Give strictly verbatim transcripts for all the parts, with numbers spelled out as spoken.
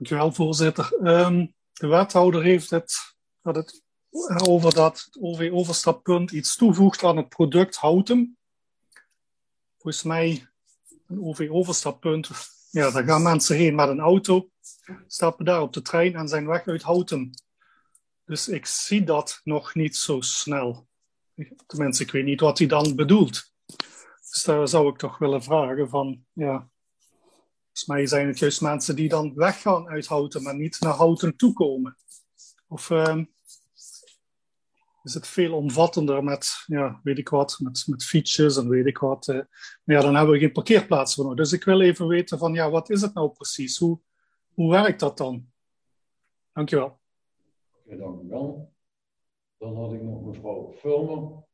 Dankjewel, voorzitter. Um, de wethouder heeft het, had het over dat het O V-overstappunt iets toevoegt aan het product houten. Volgens mij, een O V-overstappunt, ja, daar gaan mensen heen met een auto, stappen daar op de trein en zijn weg uit Houten. Dus ik zie dat nog niet zo snel. Tenminste, ik weet niet wat hij dan bedoelt. Dus daar zou ik toch willen vragen van, ja, volgens mij zijn het juist mensen die dan weggaan uit Houten, maar niet naar Houten toekomen. Of uh, is het veel omvattender met, ja, weet ik wat, met, met fietsjes en weet ik wat. Uh, maar ja, dan hebben we geen parkeerplaats voor nodig. Dus ik wil even weten van, ja, wat is het nou precies? Hoe, hoe werkt dat dan? Dankjewel. Ja, dank u wel. Dan had ik nog mevrouw Vulmer.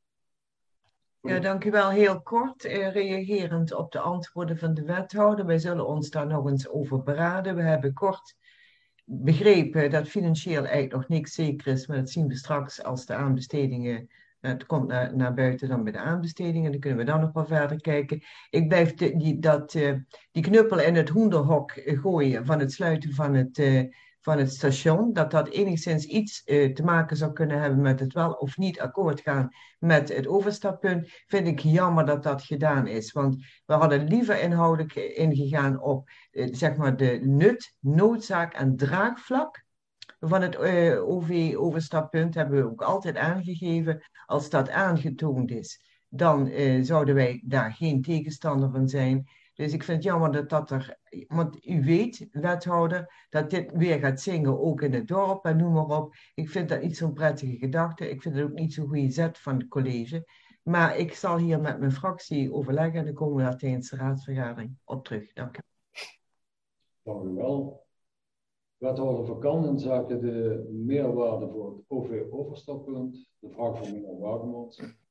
Ja, dank u wel. Heel kort, eh, reagerend op de antwoorden van de wethouder. Wij zullen ons daar nog eens over beraden. We hebben kort begrepen dat financieel eigenlijk nog niks zeker is, maar dat zien we straks als de aanbestedingen, het komt naar, naar buiten dan bij de aanbestedingen, dan kunnen we dan nog wel verder kijken. Ik blijf de, die, dat, uh, die knuppel in het hoenderhok gooien van het sluiten van het, uh, van het station, dat dat enigszins iets uh, te maken zou kunnen hebben met het wel of niet akkoord gaan met het overstappunt, vind ik jammer dat dat gedaan is. Want we hadden liever inhoudelijk ingegaan op uh, zeg maar de nut, noodzaak en draagvlak van het uh, O V-overstappunt, hebben we ook altijd aangegeven. Als dat aangetoond is, dan uh, zouden wij daar geen tegenstander van zijn. Dus ik vind het jammer dat dat er, want u weet, wethouder, dat dit weer gaat zingen, ook in het dorp en noem maar op. Ik vind dat niet zo'n prettige gedachte. Ik vind het ook niet zo'n goede zet van het college. Maar ik zal hier met mijn fractie overleggen en dan komen we daar tijdens de raadsvergadering op terug. Dank u. Dank u wel. Wethouder Van Kan in zaken de meerwaarde voor het O V-overstappunt. De vraag van meneer Wagemans.